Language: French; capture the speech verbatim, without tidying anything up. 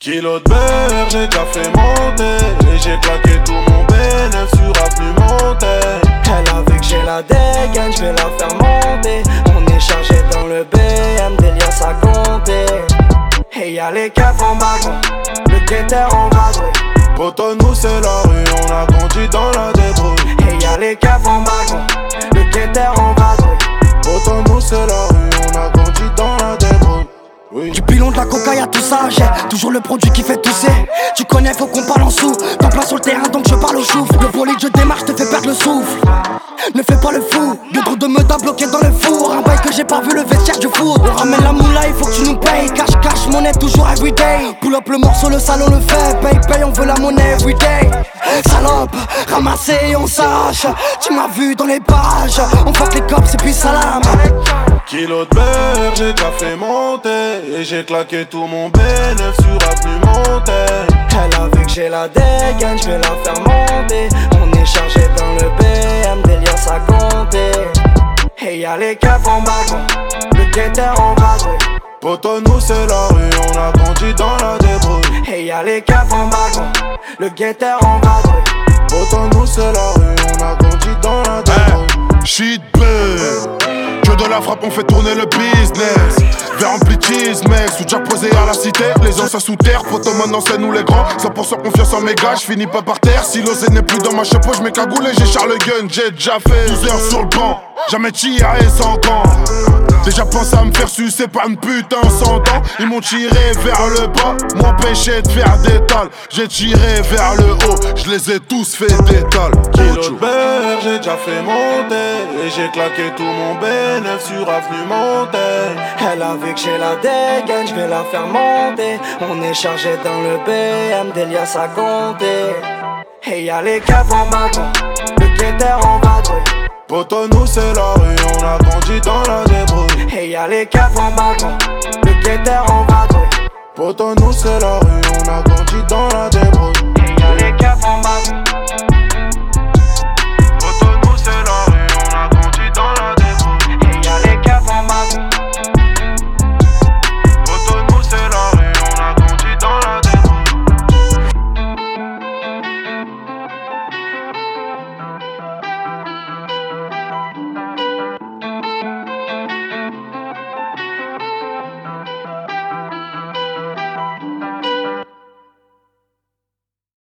Kilo de beurre, j'ai déjà fait monter. Et j'ai claqué tout mon bénéf sur avenue Montaigne. Elle a vu que j'ai la dégaine, j'vais la faire monter. On est chargé dans le B M, des liasses à compter. Et y'a les keufs en bagon, le guetteur en vadrouille. Poto nous c'est la rue, on a grandi dans la débrouille. Et y'a les keufs en bagon, le guetteur en vadrouille. Poto nous c'est la rue, on a grandi dans la débrouille. Oui. Du pilon, de la coca, y'a tout ça, j'ai toujours le produit qui fait tousser. Tu connais, faut qu'on parle en sous. T'en place sur le terrain, donc je parle au chouf. Le bolide, je démarre, te fais perdre le souffle. Ne fais pas le fou, deux trous de meute bloqué dans le four. Un bail que j'ai pas vu, le vestiaire du foot. On ramène la moula, il faut que tu nous payes. Cash, cash, monnaie, toujours everyday. Pull up le morceau, le salon le fait. Paye, paye, on veut la monnaie everyday. Salope, ramassé, on sache. Tu m'as vu dans les pages. On fuck les cops et puis salam. Kilo de beurre, j'ai déjà fait monter. Et j'ai claqué tout mon bénéf sur avenue Montaigne. Elle a vu que j'ai la dégaine, j'vais la faire monter. On est chargé dans le B M, des liasses à compter. Et y'a les keufs en bagon, le guetteur en vadrouille. Poto nous c'est la rue, on a grandi dans la débrouille. Et y'a les keufs en bagon, le guetteur en vadrouille. Poto nous c'est la rue, on a grandi dans la débrouille. Hey, shit bird, que de la frappe on fait tourner le business. Vers rempli cheese mec, sous déjà posé à la cité. Les anciens sous terre, poto maintenant c'est nous les grands. cent pour cent confiance en mes gars, j'finis pas par terre. Si l'osé n'est plus dans ma chapeau, j'mets cagoule et j'ai Charles Gun. J'ai déjà fait douze heures sur le banc, jamais tiré sans gants. Déjà pensé à me faire sucer par une putain en s'entend. Ils m'ont tiré vers le bas, m'empêcher de faire des tales. J'ai tiré vers le haut, je les ai tous fait d'étal. Kilo de beurre, j'ai déjà fait monter. Et j'ai claqué tout mon bénéf sur avenue Montaigne. Elle a vu que j'ai la dégaine, j'vais la faire monter. On est chargé dans le B M, des liasses à compter. Et y'a les keufs en bagon, le guetteur en vadrouille. Poto nous c'est la rue, on a grandi dans la débrouille. Et y'a les keufs en bagon, le guetteur en vadrouille. Poto nous c'est la rue, on a grandi dans la